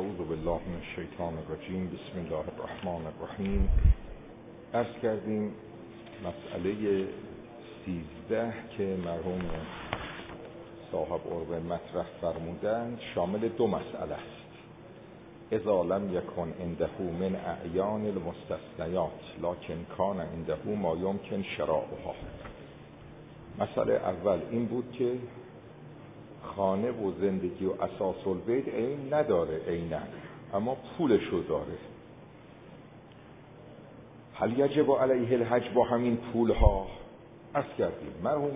اعوذ بالله من الشیطان الرجیم. بسم الله الرحمن الرحیم. عرض کردیم مسئله 13 که مرحوم صاحب عربه مطرح فرمودند شامل دو مسئله است. اذا لم یکن عنده من اعیان المستثنیات لکن کان عنده ما یمکن شراؤها. مسئله اول این بود که خانه و زندگی و اساس البیت عین نداره عیناً، اما پولشو داره. هل یجب علیه الحج با همین پولها؟ عرض کردیم مرحوم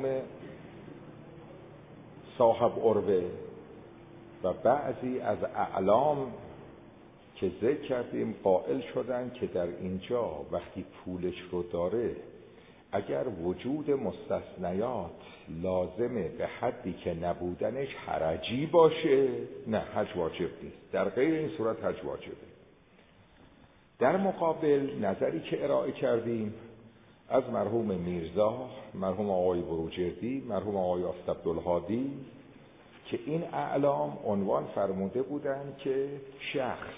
صاحب عروه و بعضی از اعلام که ذکر کردیم قائل شدن که در اینجا وقتی پولش رو داره اگر وجود مستثنیات لازمه به حدی که نبودنش حرجی باشه، نه حج واجب نیست. در غیر این صورت حج واجبه. در مقابل نظری که ارائه کردیم از مرحوم میرزا، مرحوم آقای بروجردی، مرحوم آقای عبدالهادی که این اعلام عنوان فرموده بودند که شخص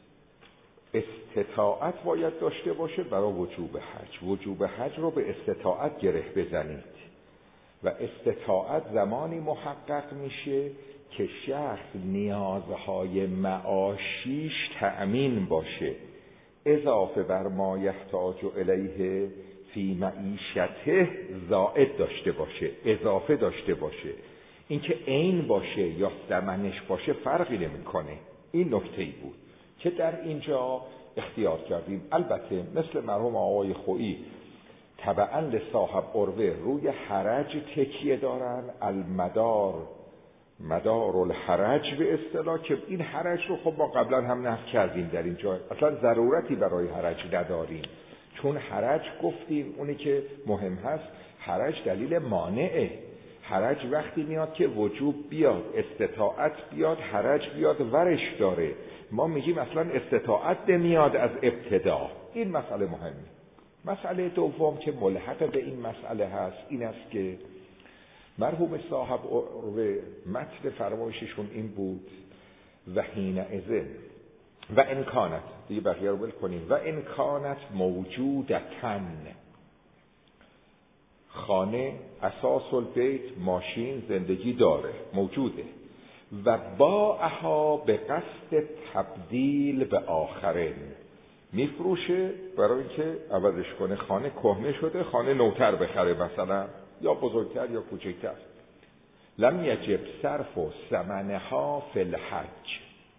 استطاعت باید داشته باشه برای وجوب حج. وجوب حج رو به استطاعت گره بزنید و استطاعت زمانی محقق میشه که شخص نیازهای معاشیش تأمین باشه، اضافه بر ما یحتاج الیه فی معیشته زائد داشته باشه، اضافه داشته باشه. اینکه عین باشه یا ثمنش باشه فرقی نمیکنه. این نکته‌ای بود که در اینجا اختیار کردیم. البته مثل مرحوم آقای خویی تبعاً لصاحب عروه روی حرج تکیه دارن، مدار الحرج به اصطلاح، که این حرج رو خب ما قبلا هم نقل کردیم در اینجا اصلا ضرورتی برای حرج نداریم، چون حرج گفتیم اونی که مهم هست حرج دلیل مانعه. حرج وقتی میاد که وجوب بیاد، استطاعت بیاد، حرج بیاد ورش داره. ما میگیم اصلا استطاعت نمیاد از ابتدا. این مسئله مهمه. مسئله دوم که ملحق به این مسئله هست این است که مرحوم صاحب عروه متن فرمایششون این بود و حینئذ و امکانت، دیگه بقیه رو ول کنیم، و امکانت موجودتن، خانه اساس البیت ماشین زندگی داره موجوده، و باعها به قصد تبدیل به آخرین، میفروشه برای اینکه عوضش کنه. خانه کهنه شده، خانه نوتر بخره مثلا، یا بزرگتر یا کوچکتر. لم یجب صرف و ثمنها فی الحج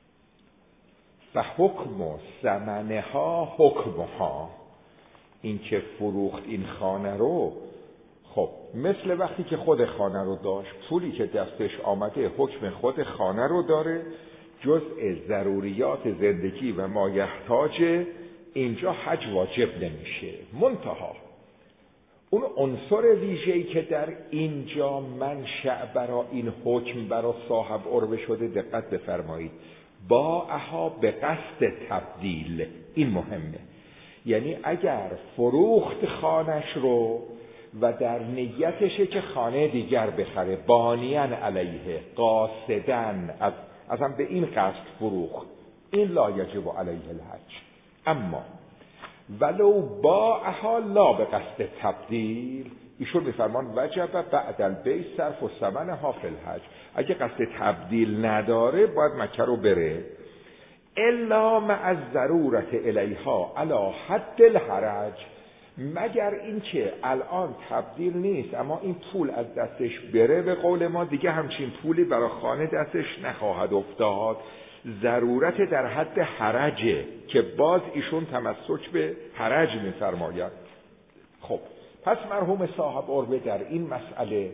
فحکم ثمنها حکمها. این که فروخت این خانه رو، خب مثل وقتی که خود خانه رو داشت، پولی که دستش آمده حکم خود خانه رو داره، جزء ضروریات زندگی و ما یحتاج، اینجا حج واجب نمیشه. منتها اون عنصر ویژه‌ای که در اینجا منشأ برای این حکم برای صاحب عروه شده، دقت بفرمایید، باعها به قصد تبدیل. این مهمه. یعنی اگر فروخت خانش رو و در نیتشه که خانه دیگر بخره، بانیان علیه، قاصدن، ازم به این قصد فروخت، این لا یجب علیه الحج. اما ولو باعها لا به قصد تبدیل، ایشون میفرمان وجب بعد البیع صرف و ثمنها فی الحج. اگه قصد تبدیل نداره باید مکه رو بره، الا مع الضرورت الیها علی حد الحرج، مگر اینکه الان تبدیل نیست اما این پول از دستش بره، به قول ما دیگه همچین پولی برای خانه دستش نخواهد افتاد، ضرورت در حد حرجه که باز ایشون تمسک به حرج می‌فرماید. خب پس مرحوم صاحب عروه در این مسئله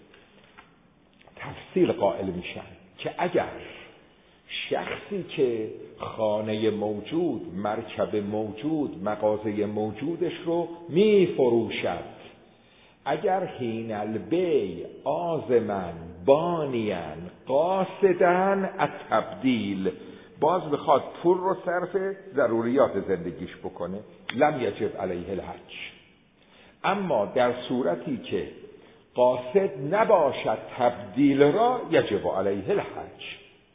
تفصیل قائل میشن که اگر شخصی که خانه موجود، مرکب موجود، مغازه موجودش رو میفروشد، اگر حین البیع آزمن بانیان قاصدن التبدیل، باز بخواد پول رو صرف ضروریات زندگیش بکنه، لم یجب علیه الحج. اما در صورتی که قاصد نباشد تبدیل را، یجب علیه الحج.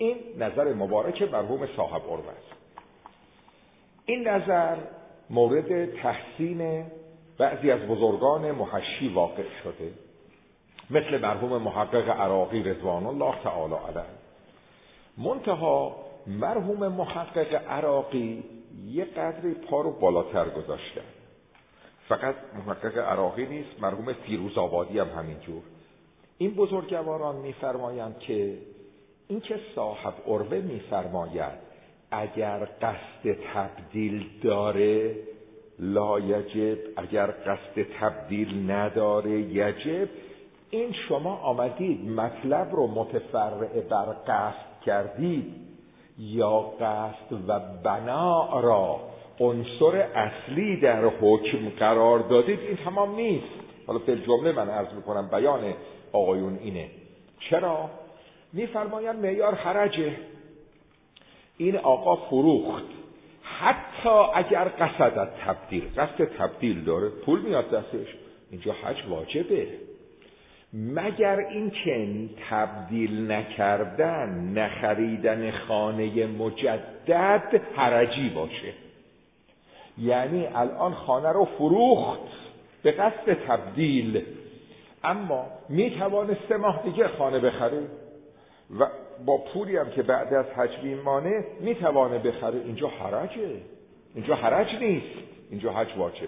این نظر مبارک مرحوم صاحب عروه است. این نظر مورد تحسین بعضی از بزرگان محشی واقع شده، مثل مرحوم محقق عراقی رضوان الله تعالی علیه. منتها مرحوم محقق عراقی یه قدری پا رو بالاتر گذاشتن. فقط محقق عراقی نیست، مرحوم فیروزآبادی هم همینجور. این بزرگواران میفرمایند که این که صاحب عروه میفرماید اگر قصد تبدیل داره لا یجب، اگر قصد تبدیل نداره یجب، این شما آمدید مطلب رو متفرع بر قصد کردید یا قصد و بنا را عنصر اصلی در حکم قرار دادید، این تمام نیست. حالا فی الجمله من عرض میکنم بیان آقایون اینه. چرا؟ میفرمایند معیار حرجه. این آقا فروخت، حتی اگر قصد تبدیل داره، پول میاد دستش، اینجا حج واجبه، مگر اینکه تبدیل نکردن، نخریدن خانه مجدد حرجی باشه. یعنی الان خانه رو فروخت به قصد تبدیل، اما میتوانه 3 ماه دیگه خانه بخره و با پولی هم که بعد از حج میمانه میتوانه بخره. اینجا حرجه، اینجا حرج نیست، اینجا حج واجبه.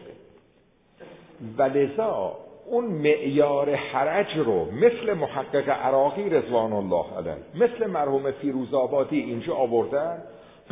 ولذا اون معیار حرج رو مثل محقق عراقی رضوان الله علیه، مثل مرحوم فیروزآبادی اینجا آوردن.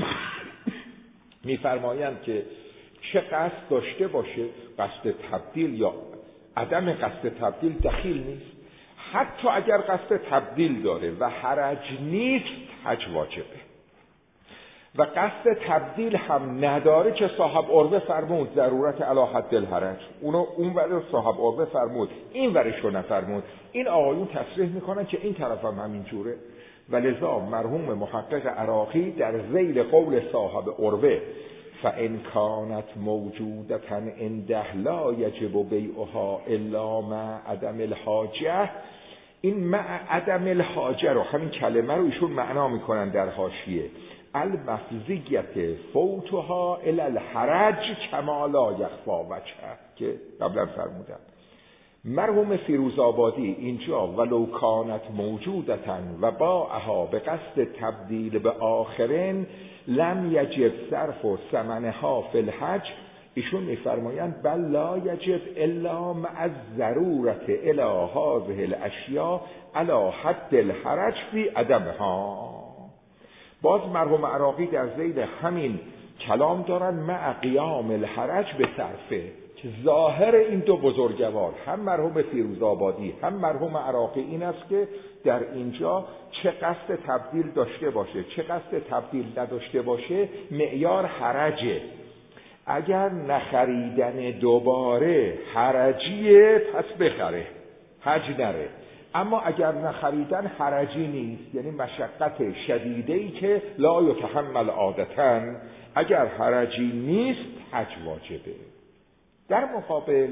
میفرمایند که چه قصد داشته باشه، قصد تبدیل یا عدم قصد تبدیل دخیل نیست. حتی اگر قصد تبدیل داره و حرج نیست، حج واجبه. و قصد تبدیل هم نداره که صاحب عروه فرمود ضرورت علی حد الحرج، اون ور صاحب عروه فرمود، این ورشو نفرمود. این آقایون تصریح میکنن که این طرف هم همین جوره. ولذا مرحوم محقق عراقی در ذیل قول صاحب عروه فَإِنْ كَانَتْ مَوْجُودَةً عِنْدَهُ لَا يَجِبُ بَيْعُهَا إِلَّا مَعَ عَدَمِ الْحَاجَةِ، این مع عدم الحاجه رو، همین کلمه رو ایشون معنا میکنن در حاشیه، المفزیت فوتها الی الحرج کما لا یخفا وجهه که قبلا فرمودم. مرحوم فیروزآبادی اینجا ولو کانت موجودتا و باعها به قصد تبدیل به آخرین لم یجب صرف و ثمنها فی الحج، ایشون میفرمایند بل لا یجب الا مع الضرورت الی هذه الاشیاء علی حد الحرج فی عدمها. باز مرحوم عراقی در ذیل همین کلام دارن مع قیام الحرج به صرفه، که ظاهر این دو بزرگوار هم مرحوم فیروزآبادی هم مرحوم عراقی این است که در اینجا چه قصد تبدیل داشته باشه چه قصد تبدیل نداشته باشه معیار حرجه. اگر نخریدن دوباره حرجیه پس بخره، حج نره. اما اگر نخریدن حرجی نیست، یعنی مشقت شدیده‌ای که لا یتحمل عادتاً، اگر حرجی نیست حج واجبه. در مقابل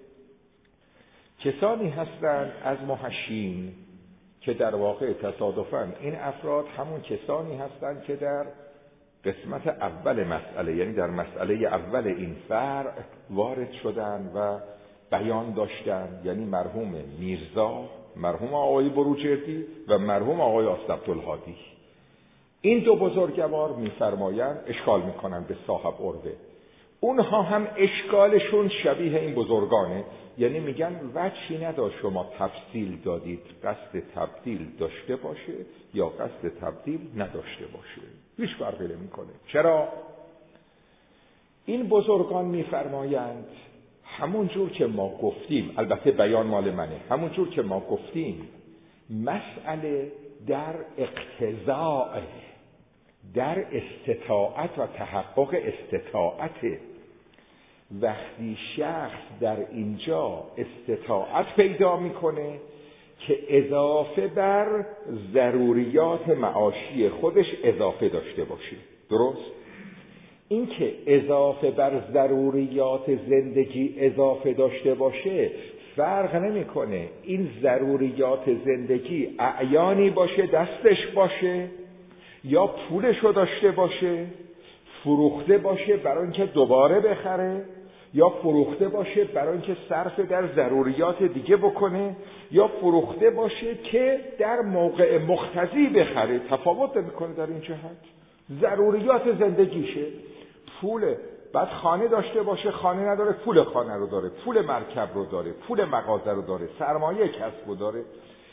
کسانی هستند از محشین که در واقع تصادفاً این افراد همون کسانی هستند که در قسمت اول مسئله، یعنی در مسئله اول این فرع وارد شدن و بیان داشتن، یعنی مرحوم میرزا، مرحوم آقای بروجردی و مرحوم آقای آستبدالهادی. این دو بزرگوار میفرمایند اشکال میکنن به صاحب عروه. اونها هم اشکالشون شبیه این بزرگانه، یعنی میگن وجهی نداشت شما تفصیل دادید قصد تبدیل داشته باشه یا قصد تبدیل نداشته باشه، هیچ فرقی نمیکنه. چرا؟ این بزرگان میفرمایند همون جور که ما گفتیم، البته بیان مال منه، همون جور که ما گفتیم مسئله در اقتضاء، در استطاعت و تحقق استطاعت. وقتی شخص در اینجا استطاعت پیدا میکنه که اضافه بر ضروریات معاشی خودش اضافه داشته باشه، درست؟ این که اضافه بر ضروریات زندگی اضافه داشته باشه فرق نمیکنه این ضروریات زندگی اعیانی باشه دستش باشه یا پولشو داشته باشه، فروخته باشه برای اینکه دوباره بخره، یا فروخته باشه برای اینکه صرف در ضروریات دیگه بکنه، یا فروخته باشه که در موقع مقتضی بخره. تفاوت میکنه در این جهت. ضروریات زندگیشه، پوله. بعد خانه داشته باشه، خانه نداره، پول خانه رو داره، پول مرکب رو داره، پول مغازه رو داره، سرمایه کسب رو داره.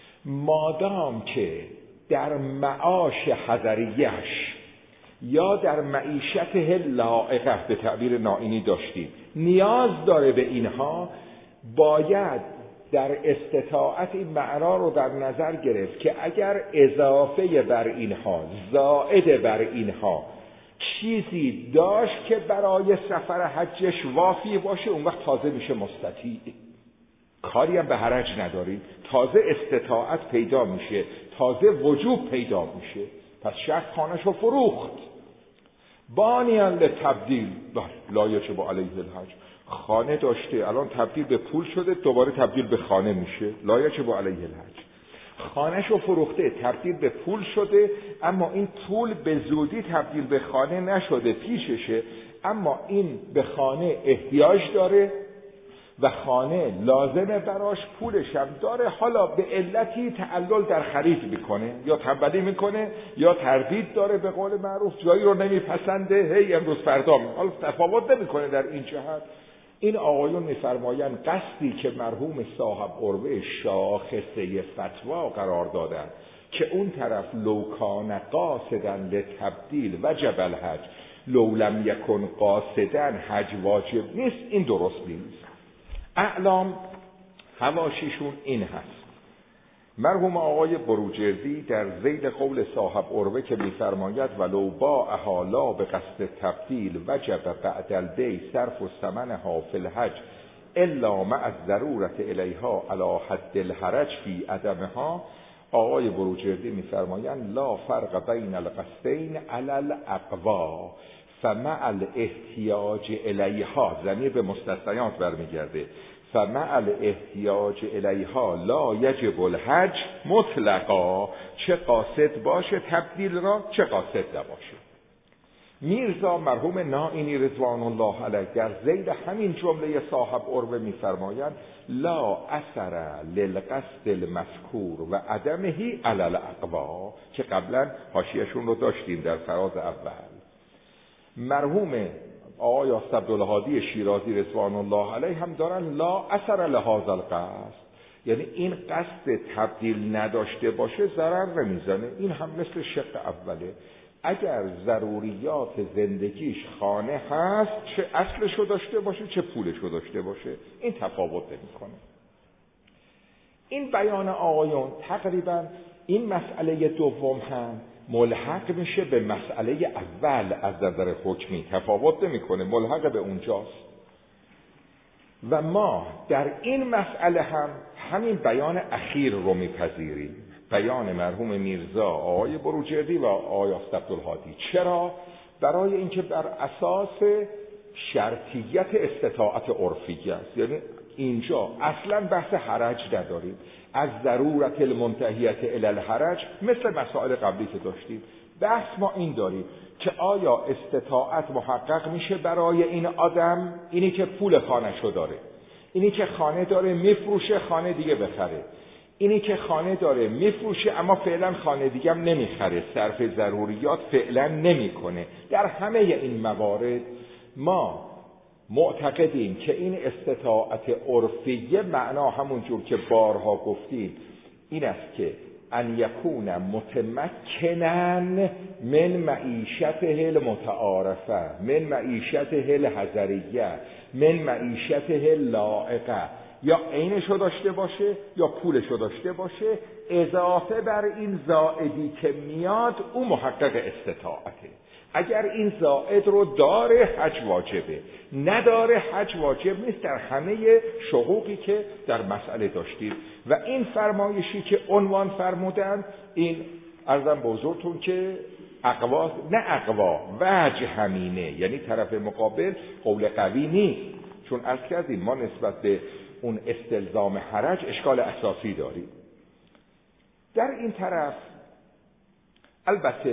مادام که در معاش حضریه‌اش یا در معیشته لائقه به تعبیر نائینی داشتیم نیاز داره به اینها، باید در استطاعت این معنا رو در نظر گرفت که اگر اضافه بر اینها، زائد بر اینها چیزی داشت که برای سفر حجش وافی باشه، اون وقت تازه میشه مستطیع. کاری هم به حرج نداریم، تازه استطاعت پیدا میشه، تازه وجوب پیدا میشه. پس شخص خانه‌ش رو فروخت، بانیان لتبدیل لا یجب علیه الحج. خانه داشته، الان تبدیل به پول شده، دوباره تبدیل به خانه میشه، لا یجب علیه الحج. خانه‌ش رو فروخته، تبدیل به پول شده، اما این پول به زودی تبدیل به خانه نشده، پیششه، اما این به خانه احتیاج داره و خانه لازمه براش، پولش هم داره. حالا به علتی تعلل در خرید میکنه، یا تنبلی میکنه، یا تردید داره، به قول معروف جایی رو نمیپسنده، هی امروز فردا. حالا تفاوت نمیکنه در این جهت. این آقایون میفرمایند قصدی که مرحوم صاحب عروه شاخصه فتوا قرار دادن که اون طرف لو کان قاصدا لتبدیل وجب الحج لو لم یکن قاصدا حج واجب نیست، این درست نیست. اعلام حواشیشون این هست. مرحوم آقای بروجردی در ذیل قول صاحب عروه که میفرماید ولو باعها لا به قصد تبدیل وجب بعد البیع صرف ثمنها فی الحج الا مع الضرورة الیها علی حد الحرج فی عدمها، آقای بروجردی میفرمایند لا فرق بین القصدین علی الاقوا فمع الاحتیاج الیها، ضمیر به مستثنیات برمیگرده، فمع الاحتیاج الیها لا یجب الحج مطلقا، چه قاصد باشه تبدیل را، چه قاصد نباشه. میرزا مرحوم نائینی رضوان الله علیه در ذیل همین جمله صاحب عروه میفرمایند لا اثر للقصد المذکور و عدمه علی الاقوا، که قبلا حاشیه‌شون رو داشتیم در فراز اول. مرحوم آقای عبدالهادی شیرازی رضوان الله علیه هم دارن لا اثر لهذا القصد، یعنی این قصد تبدیل نداشته باشه ضرر نمیزنه. این هم مثل شق اوله، اگر ضروریات زندگیش خانه هست، چه اصلشو داشته باشه چه پولشو داشته باشه، این تفاوت نمیکنه. این بیان آقایون تقریبا این مسئله دوم هم ملحق میشه به مسئله اول از نظر حکمی، تفاوت نمیکنه، ملحق به اونجاست. و ما در این مسئله هم همین بیان اخیر رو میپذیریم، بیان مرحوم میرزا آقای بروجردی و آقای عبدالهادی. چرا؟ برای اینکه بر اساس شرطیت استطاعت عرفی است، یعنی اینجا اصلا بحث حرج نداریم، از ضرورت المنتهیت الی الحرج مثل مسائل قبلی که داشتیم. بحث ما این داریم که آیا استطاعت محقق میشه برای این آدم، اینی که پول خانه‌شو داره، اینی که خانه داره میفروشه خانه دیگه بخره، اینی که خانه داره میفروشه اما فعلا خانه دیگه هم نمیخره، صرف ضروریات فعلا نمیکنه. در همه این موارد ما معتقدیم که این استطاعت عرفیه معنا همون جور که بارها گفتیم این است که ان یکون متمکنا من معیشته المتعارفه، من معیشته الحضریه، من معیشته لائقه، یا عینشو داشته باشه یا پولشو داشته باشه، اضافه بر این زائدی که میاد او محقق استطاعته. اگر این زائد رو داره حج واجبه، نداره حج واجب نیست، در همه شقوقی که در مسئله داشتید. و این فرمایشی که عنوان فرمودند، این عرضم به حضورتون که اقوا نه اقوا وجه همینه، یعنی طرف مقابل قول قوی نیست، چون عرض کردیم ما نسبت به اون استلزام حرج اشکال اساسی داریم. در این طرف البته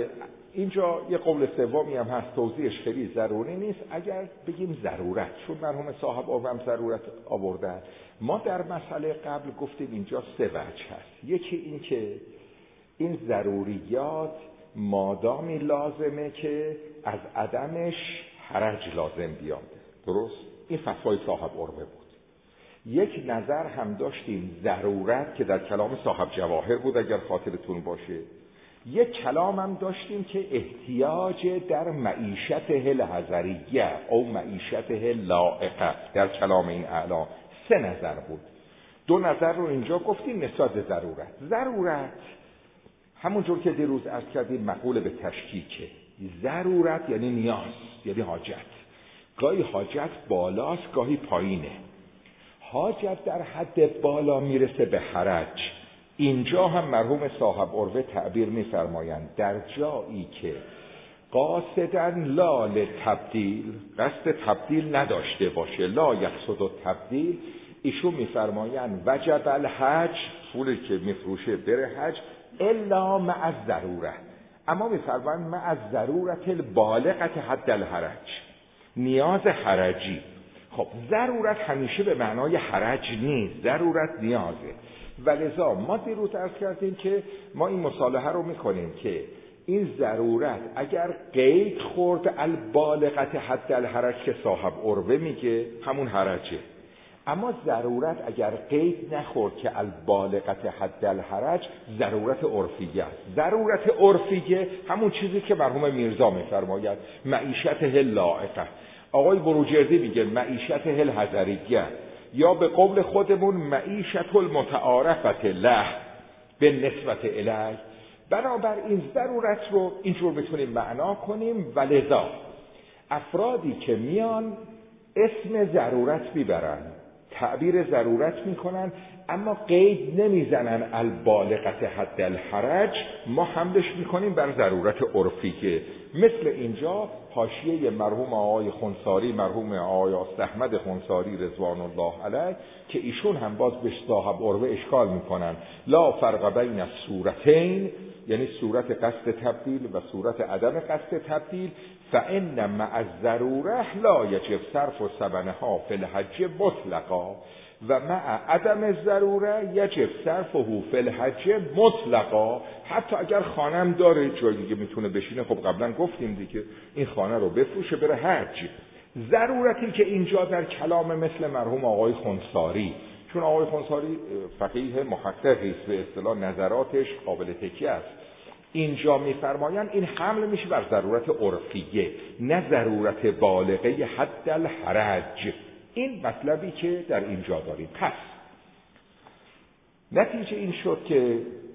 اینجا یه قول سومی هم هست، توضیحش خیلی ضروری نیست، اگر بگیم ضرورت، چون مرحوم صاحب هم ضرورت آوردن. ما در مسئله قبل گفتیم اینجا 3 وجه هست. یکی این که این ضروریات مادامی لازمه که از عدمش حرج لازم بیاد، درست؟ این فتوای صاحب عروه بود. یک نظر هم داشتیم ضرورت که در کلام صاحب جواهر بود اگر خاطرتون باشه. یک کلام هم داشتیم که احتیاج در معیشت الحضریه او معیشت لائقه در کلام این اعلام. 3 نظر بود. 2 نظر رو اینجا گفتیم نسبت به ضرورت همونجور که دیروز عرض کردیم مقوله به تشکیکه. ضرورت یعنی نیاز، یعنی حاجت. گاهی حاجت بالاست، گاهی پایینه. حاجت در حد بالا میرسه به حرج. اینجا هم مرحوم صاحب عروه تعبیر میفرمایند در جایی که قاصدن لا لتبدیل، قصد تبدیل نداشته باشه، لا یقصد التبدیل، ایشون میفرمایند وجب الحج، پولی که میفروشه بره حج، الا مع الضروره، اما میفرمایند مع الضرورت البالغه حد الحرج، نیاز حرجی. خب ضرورت همیشه به معنای حرج نیست، ضرورت نیازه. ولذا ما دیروز عرض کردیم که ما این مصالحه رو میکنیم که این ضرورت اگر قید خورد البالغت حد الحرج که صاحب عروه میگه همون حرجه، اما ضرورت اگر قید نخورد که البالغت حد الحرج ضرورت عرفیه است. ضرورت عرفیه همون چیزی که مرحوم میرزا میفرماید معیشت لائقه. آقای بروجردی میگه معیشت الحضریه، یا به قول خودمون معیشت المتعارفت له به نسبت الیه. بنابراین ضرورت رو اینجور میتونیم معنا کنیم. ولذا افرادی که میان اسم ضرورت میبرن، تعبیر ضرورت میکنن، اما قید نمیزنن البالغت حد الحرج، ما حملش میکنیم بر ضرورت عرفیه. مثل اینجا حاشیه مرحوم آقای خنثاری، مرحوم آقای احمد خنثاری رضوان الله علیه، که ایشون هم باز به صاحب عروه اشکال میکنن لا فرق بین الصورتین، یعنی صورت قصد تبدیل و صورت عدم قصد تبدیل، فان مع الضروره لا یجب صرف ثمنها فی الحج مطلقا و مع عدم الضروره یجب صرفه فی الحج مطلقا. حتی اگر خانم داره جای دیگه میتونه بشینه، خب قبلا گفتیم دیگه این خانه رو بفروشه بره حج. ضرورتی که اینجا در کلام مثل مرحوم آقای خنثاری، چون آقای خنثاری فقیه محققی است، به اصطلاح نظراتش قابل تکیه است، اینجا میفرمایند این حمل میشه بر ضرورت عرفیه، نه ضرورت بالغه حد الحرج. این مطلبی که در اینجا داریم. پس نتیجه این شد که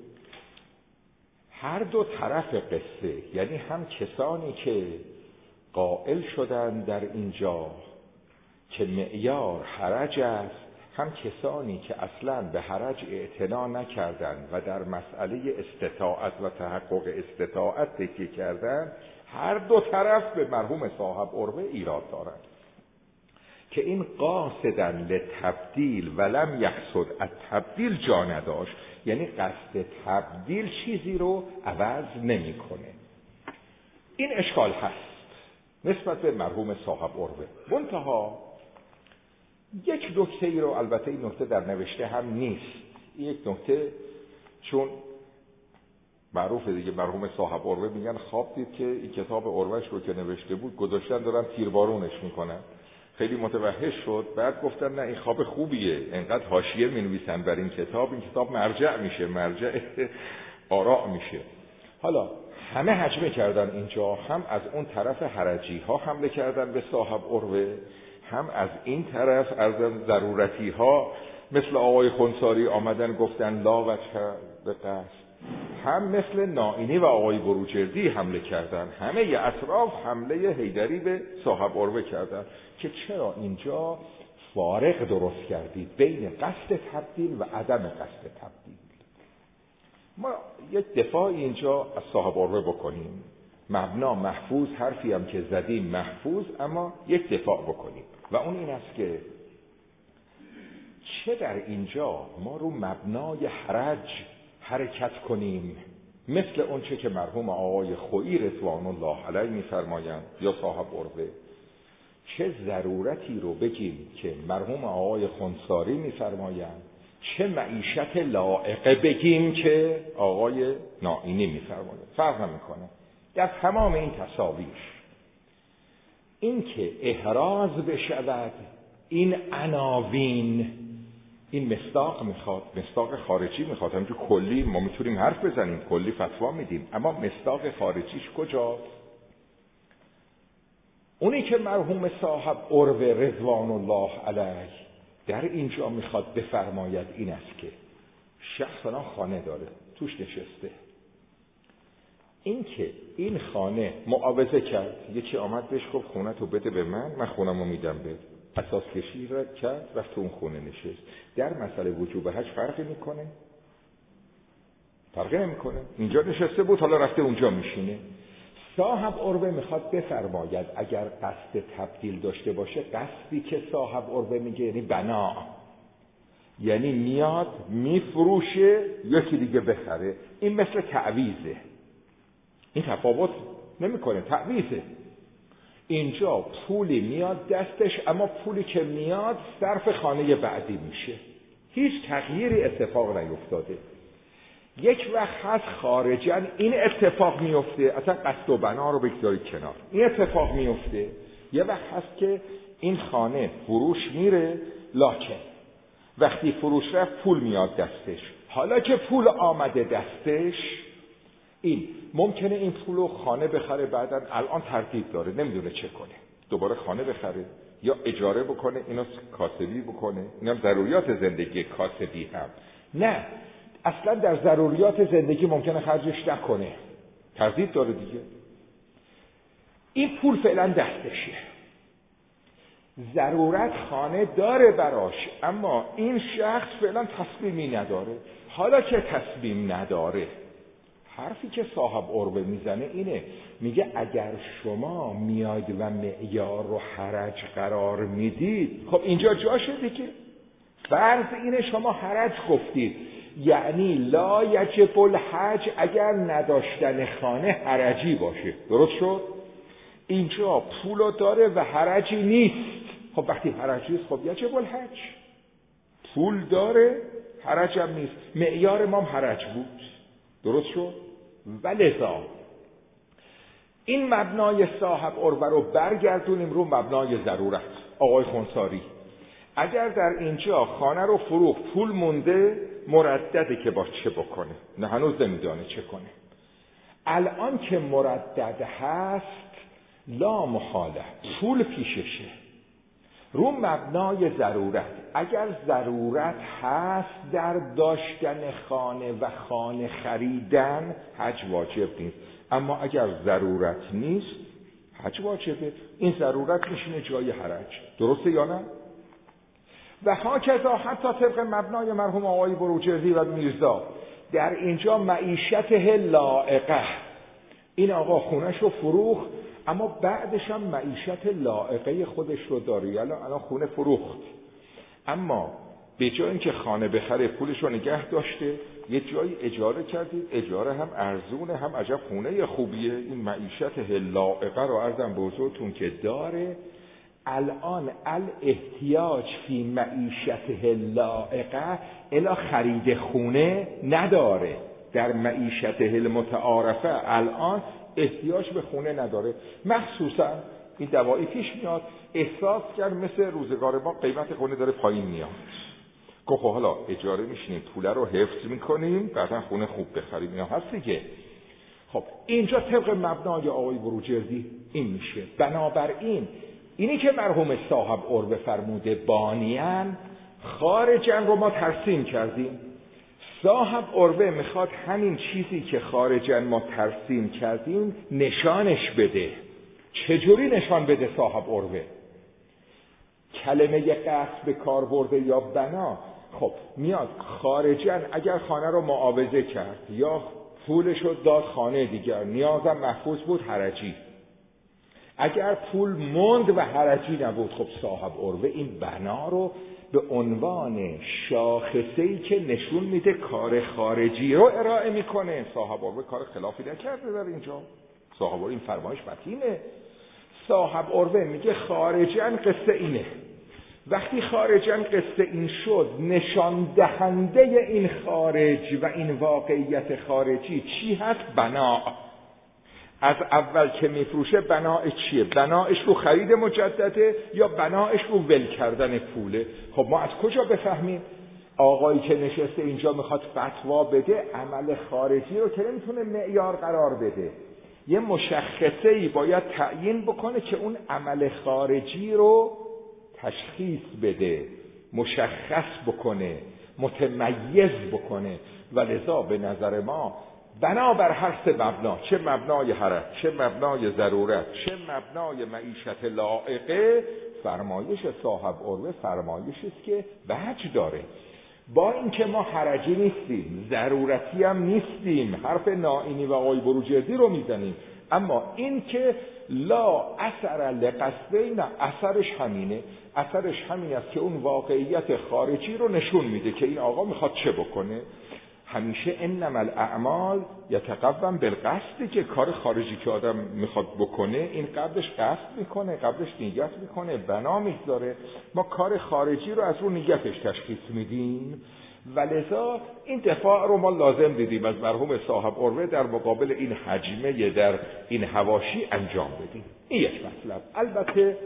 هر دو طرف قصه، یعنی هم کسانی که قائل شدن در اینجا که معیار حرج است، هم کسانی که اصلاً به حرج اعتنا نکردند و در مسئله استطاعت و تحقق استطاعت تکیه کردند، هر دو طرف به مرحوم صاحب عروه ایراد دارند که این قاصدن لتبدیل ولم یقصد التبدیل جا نداشت، یعنی قصد تبدیل چیزی رو عوض نمیکنه. این اشکال هست نسبت به مرحوم صاحب عروه. منتها یک نکته ای رو، البته این نکته در نوشته هم نیست، یک نکته، چون معروفه دیگه، مرحوم صاحب عروه میگن خواب دید که این کتاب عروهش رو که نوشته بود گذاشتن دارن تیربارونش میکنن، خیلی متوحش شد. بعد گفتن نه این خواب خوبیه، انقدر حاشیه مینویسن بر این کتاب مرجع میشه، مرجع آراء میشه. حالا همه هجمه کردن اینجا، هم از اون طرف حرجی ها حمله کردن به صاحب عروه، هم از این طرف از ضرورتی ها مثل آقای خنثاری آمدن گفتن لا وجه به قصد، هم مثل نائینی و آقای بروجردی حمله کردن. همه ی اطراف حمله حیدری به صاحب عروه کردن که چرا اینجا فارق درست کردید بین قصد تبدیل و عدم قصد تبدیل. ما یک دفاع اینجا از صاحب عروه بکنیم، مبنا محفوظ، حرفی هم که زدیم محفوظ، اما یک دفاع بکنیم و اون این است که چه در اینجا ما رو مبنای حرج حرکت کنیم مثل اون چه که مرحوم آقای خویی رضوان الله علیه می‌فرمایند یا صاحب عروه، چه ضرورتی رو بگیم که مرحوم آقای خنثاری می‌فرمایند، چه معیشت لائقه بگیم که آقای نائینی می‌فرمایند، فرق نمی‌کنه. در تمام این تصاویر این که احراز بشود این عناوین، این مصداق میخواد، مصداق خارجی میخواد. همینجور کلی ما میتونیم حرف بزنیم، کلی فتوا میدیم، اما مصداق خارجیش کجاست؟ اونی که مرحوم صاحب عروه رضوان الله علیه در اینجا میخواد بفرماید این است که شخص الان خانه داره، توش نشسته، این که این خانه معاوضه کرد، یکی آمد بهش گفت خونه تو بده به من خونمو میدم بهت، اساس کشی را کرد، رفت تو اون خونه نشست. در مسئله وجوب حج فرقی میکنه؟ فرقی نمیکنه. اینجا نشسته بود، حالا رفته اونجا میشینه. صاحب عروه میخواد بفرماید اگر قصد تبدیل داشته باشه، قصدی که صاحب عروه میگه یعنی بنا، یعنی میاد میفروشه یکی دیگه بخره. این مثل تعویضه، این تفاوت نمیکنه، تعویضه. اینجا پولی میاد دستش، اما پولی که میاد صرف خانه بعدی میشه، هیچ تغییری اتفاق نیفتاده. یک وقت هست خارجاً این اتفاق میفته، اصلا قصد و بنا رو بگذارید کنار، این اتفاق میفته. یه وقت هست که این خانه فروش میره، لکن وقتی فروش رفت پول میاد دستش. حالا که پول آمده دستش، این ممکنه این پولو خانه بخره، بعداً الان تردید داره نمیدونه چه کنه، دوباره خانه بخره یا اجاره بکنه، اینو کاسبی بکنه. اینم ضروریات زندگی کاسبی هم نه، اصلا در ضروریات زندگی ممکنه خرجش نکنه، تردید داره دیگه. این پول فعلا دستشه، ضرورت خانه داره براش، اما این شخص فعلا تصمیمی نداره. حالا که تصمیم نداره، حرفی که صاحب عروه میزنه اینه، میگه اگر شما میاید و معیار رو حرج قرار میدید، خب اینجا جاشه دیگه. فرض اینه شما حرج گفتید، یعنی لا یجب الحج اگر نداشتن خانه حرجی باشه، درست شد؟ اینجا پولو داره و حرجی نیست. خب وقتی حرجی نیست، خب یجب الحج. پول داره، حرج هم نیست، معیار ما حرج بود، درست شد؟ ولذا این مبنای صاحب عروه رو برگردونیم رو مبنای ضرورت. آقای خنثاری اگر در اینجا خانه رو فروخت، پول مونده، مردده که با چه بکنه؟ نه هنوز نمیدانه چه کنه. الان که مردد هست، لا محاله پول پیششه، رو مبنای ضرورت. اگر ضرورت هست در داشتن خانه و خانه خریدن، حج واجب نیست. اما اگر ضرورت نیست، حج واجبه. این ضرورت میشینه جای حرج، درسته یا نه؟ و هاکذا حتی طبق مبنای مرحوم آقای بروجردی و میرزا، در اینجا معیشته لائقه، این آقا خونش رو فروخت، اما بعدش هم معیشت لائقه خودش رو داره. الان خونه فروخت، اما به جای اینکه خانه بخره پولش رو نگه داشته، یه جایی اجاره کردید، اجاره هم ارزونه، هم عجب خونه خوبیه. این معیشت لائقه رو عرضم به حضورتون که داره. الان الاحتیاج فی معیشت لائقه الی خرید خونه نداره. در معیشت المتعارفه الان احتیاج به خونه نداره. مخصوصا این دوایی پیش میاد، احساس کرد مثل روزگار ما قیمت خونه داره پایین میاد، گفت حالا اجاره میشینیم، پول رو حفظ میکنیم، بعدا خونه خوب بخریم. اینا هست دیگه. خب اینجا طبق مبنای آقای بروجردی این میشه. بنابراین اینی که مرحوم صاحب عروه فرموده بانیان، خارجن رو ما ترسیم کردیم. صاحب عروه میخواد همین چیزی که خارجن ما ترسیم کردیم نشانش بده. چجوری نشان بده صاحب عروه؟ کلمه قصد به کار برده یا بنا. خب میاد خارجن اگر خانه رو معاوضه کرد یا پولش رو داد خانه دیگر، نیازم محفوظ بود، حرجی. اگر پول مند و حرجی نبود، خب صاحب عروه این بنا رو به عنوان شاخصه‌ای که نشون میده کار خارجی رو ارائه میکنه. صاحب عروه کار خلافی نکرده در اینجا. صاحب عروه این فرمایش متینه. صاحب عروه میگه خارجاً قصه اینه. وقتی خارجاً قصه این شد، نشان دهنده این خارج و این واقعیت خارجی چی هست؟ بنا. از اول که میفروشه بناش چیه؟ بناش رو خرید مجدده یا بناش رو ول کردن پوله؟ خب ما از کجا بفهمیم؟ آقایی که نشسته اینجا میخواد فتوا بده، عمل خارجی رو که نمیتونه معیار قرار بده، یه مشخصه‌ای باید تعیین بکنه که اون عمل خارجی رو تشخیص بده، مشخص بکنه، متمیز بکنه. و لذا به نظر ما بنابر هر سه مبنا، چه مبنای حرج، چه مبنای ضرورت، چه مبنای معیشت لایقه، فرمایش صاحب عروه فرمایشی است که وجه داره. با اینکه ما حرجی نیستیم، ضرورتی هم نیستیم، حرف نائینی و آقای بروجردی رو میزنیم، اما این که لا اثر لقصده، نه، اثرش همینه. اثرش همین است که اون واقعیت خارجی رو نشون میده که این آقا میخواد چه بکنه. همیشه انما الاعمال یتقوم بالقصد، که کار خارجی که آدم میخواد بکنه این قبلش قصد میکنه، قبلش نیت میکنه، بنا میذاره. ما کار خارجی رو از رو نیتش تشخیص میدیم و لذا این دفاع رو ما لازم دیدیم از مرحوم صاحب عروه در مقابل این حجمه در این حواشی انجام بدیم. این یک مطلب. البته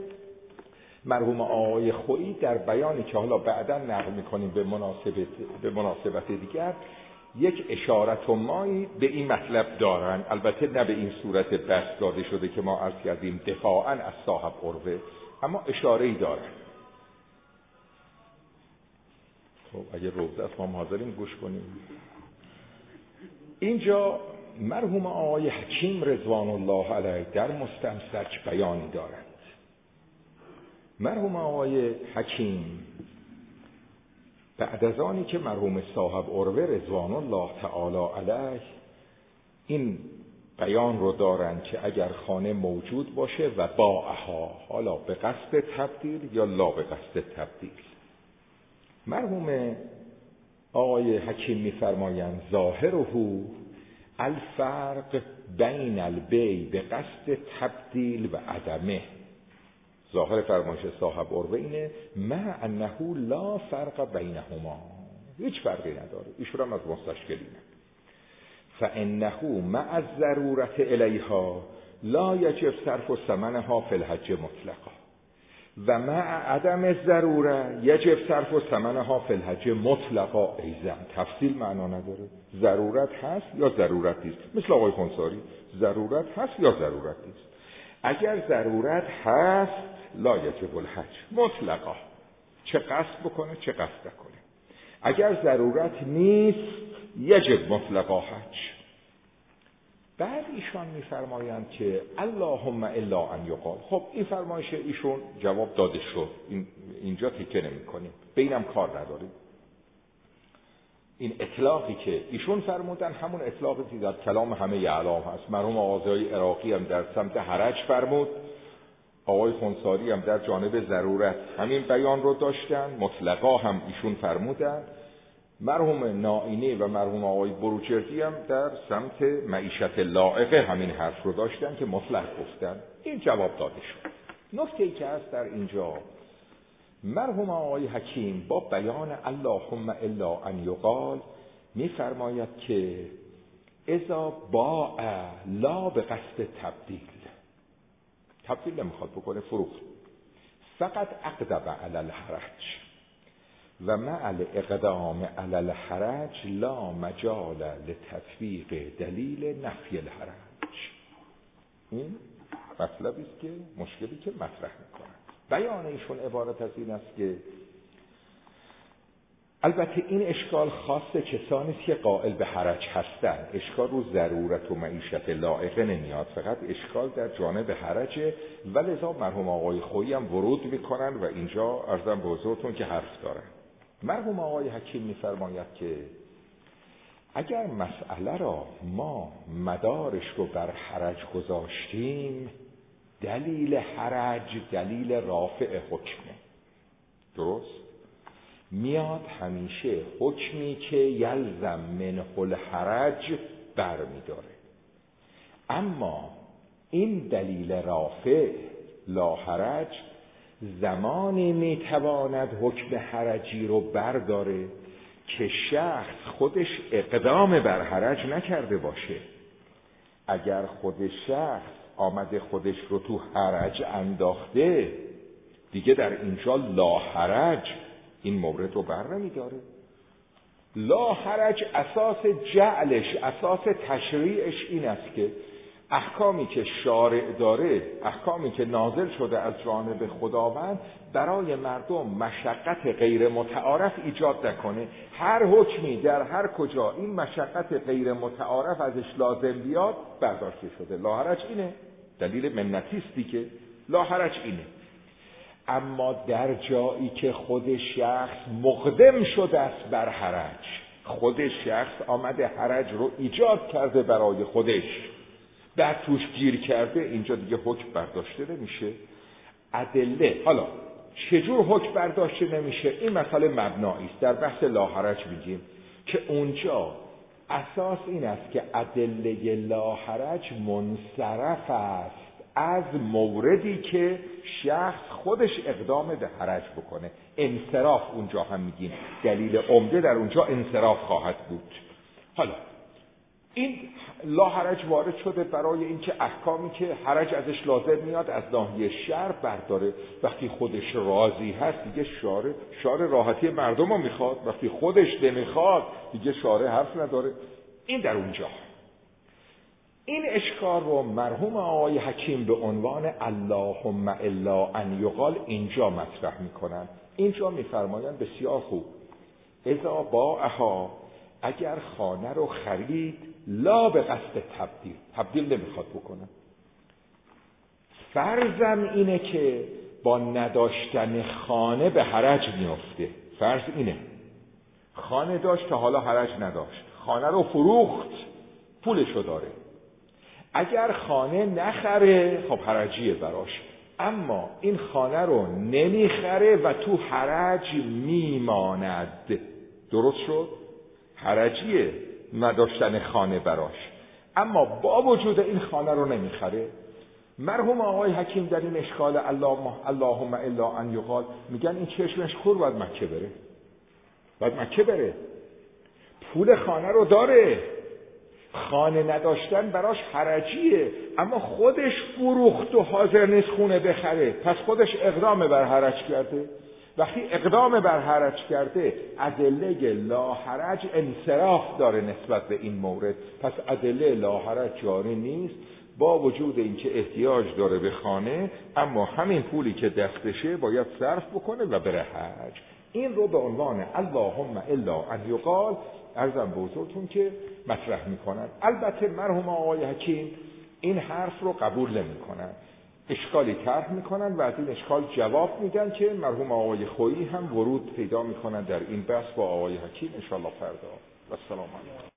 مرحوم آقای خویی در بیانی که حالا بعدا نقل میکنیم به مناسبت دیگر، یک اشارت و مایی به این مطلب دارن، البته نه به این صورت بس داده شده که ما عرض کردیم دفاعاً از صاحب عروه، اما اشاره‌ای دارن. خب اگه روزه است ما حاضریم گوش کنیم. اینجا مرحوم آقای حکیم رضوان الله علیه در مستمسک بیانی دارند. مرحوم آقای حکیم بعد از آنی که مرحوم صاحب عروه رضوان الله تعالی علیه این بیان رو دارند که اگر خانه موجود باشه و باعها، حالا به قصد تبدیل یا لا به قصد تبدیل، مرحوم آقای حکیم می‌فرمایند ظاهره الفرق بین البیع به قصد تبدیل و عدمه. ظاهر فرمایش صاحب عروه اینه مع انه لا فرق بینهما، هیچ فرقی نداره. ایشون هم از مستشکلینه. فانه مع الضرورت الیها لا یجب صرف ثمنها فی الحج مطلقا و مع عدم الضروره یجب صرف ثمنها فی الحج مطلقا. ایضا تفصیل معنا نداره، ضرورت هست یا ضرورت نیست. مثل آقای خنثاری، ضرورت هست یا ضرورت نیست. اگر ضرورت هست لا یجب الحج مطلقا، چه قصد بکنه چه قصد نکنه. اگر ضرورت نیست یجب مطلقا حج. بعد ایشان میفرمایند که اللهم الا ان یقال. خب این فرمایش ایشون جواب داده شد، اینجا تکه نمی کنیم، به اینم کار نداریم. این اطلاقی که ایشون فرمودن همون اطلاقی که در کلام همه اعلام هست. مرحوم آقای عراقی هم در سمت حرج فرمود، آقای خنثاری هم در جانب ضرورت همین بیان رو داشتن، مطلقا هم ایشون فرمودن. مرحوم نائینی و مرحوم آقای بروجردی هم در سمت معیشت لایقه همین حرف رو داشتن که مطلق گفتن. این جواب داده شد. نکته‌ای که هست در اینجا، مرحوم آقای حکیم با بیان اللهم الا ان یقال می‌فرماید که اذا باع لا به قصد تبدیل نمیخواد بکنه، فروخت، فقط اقدم علی الحرج و مع الاقدام علی الحرج لا مجال لتطبیق دلیل نفی الحرج. این مطلبی است که مشکلی که مطرح میکنه. بیان ایشون عبارت از این است که البته این اشکال خاص کسانی است که قائل به حرج هستند، اشکال رو ضرورت و معیشت لایقه نمیاد، فقط اشکال در جانب حرجه. ولذا مرحوم آقای خویی هم ورود میکنن و اینجا عرضم به حضورتون که حرف دارن. مرحوم آقای حکیم میفرماید که اگر مسئله را ما مدارش رو بر حرج گذاشتیم، دلیل حرج دلیل رافع حکمه. درست؟ میاد همیشه حکمی که یلزم منه الحرج برمیداره. اما این دلیل رافع لا حرج زمانی میتواند حکم حرجی رو برداره که شخص خودش اقدام بر حرج نکرده باشه. اگر خود شخص آمده خودش رو تو حرج انداخته، دیگه در اینجا لا حرج این مورد رو بر نمیداره. لا حرج اساس جعلش، اساس تشریعش این است که احکامی که شارع داره، احکامی که نازل شده از جانب خداوند، برای مردم مشقت غیر متعارف ایجاد نکنه. هر حکمی در هر کجا این مشقت غیر متعارف ازش لازم بیاد برداشته شده. لا حرج اینه، دلیل منتیستی که لا حرج اینه. اما در جایی که خود شخص مقدم شده است بر حرج، خود شخص آمده حرج رو ایجاد کرده برای خودش، بعد توش گیر کرده، اینجا دیگه حکم برداشته نمیشه. ادله، حالا چجور حکم برداشته نمیشه؟ این مسئله مبنایی است. در بحث لا حرج میگیم که اونجا اساس این است که ادله لا حرج منصرف است از موردی که شخص خودش اقدام به حرج بکنه. انصراف اونجا هم میگیم، دلیل عمده در اونجا انصراف خواهد بود. حالا این لا حرج وارد شده برای اینکه احکامی که حرج ازش لازم میاد از ناحیه شرع برداره. وقتی خودش راضی هست دیگه شارع راحتی مردم رو میخواد، وقتی خودش نمیخواد دیگه شارع حرف نداره. این در اونجا. این اشکال رو مرحوم آقای حکیم به عنوان اللهم الا ان یقال اینجا مطرح میکنن. اینجا میفرمایند بسیار خوب، اذا باعها، اگر خانه رو خرید لا به قصد تبدیل نمیخواد بکنه، فرضم اینه که با نداشتن خانه به حرج میفته. فرض اینه خانه داشت تا حالا حرج نداشت، خانه رو فروخت، پولشو داره. اگر خانه نخره خب حرجیه براش، اما این خانه رو نمیخره و تو حرج میماند. درست شد؟ حرجیه نداشتن خانه براش، اما با وجود این خانه رو نمیخره. مرحوم آقای حکیم در این اشکال اللهم الا ان یقال میگن این چشمش کور باید مکه بره، پول خانه رو داره، خانه نداشتن براش حرجیه، اما خودش فروخت و حاضر نیست خونه بخره، پس خودش اقدام بر حرج کرده. وقتی اقدام بر حرج کرده ادله لا حرج انصراف داره نسبت به این مورد، پس ادله لا حرج جاری نیست با وجود اینکه احتیاج داره به خانه، اما همین پولی که دستشه باید صرف بکنه و بره حج. این رو به عنوان اللهم الا ان یقال عرضم به حضورتون که مطرح میکنن. البته مرحوم آقای حکیم این حرف رو قبول نمیکنن، اشکالی طرح میکنن و از این اشکال جواب میدن که مرحوم آقای خویی هم ورود پیدا میکنن در این بحث با آقای حکیم ان شاء الله فردا. و السلام علیکم.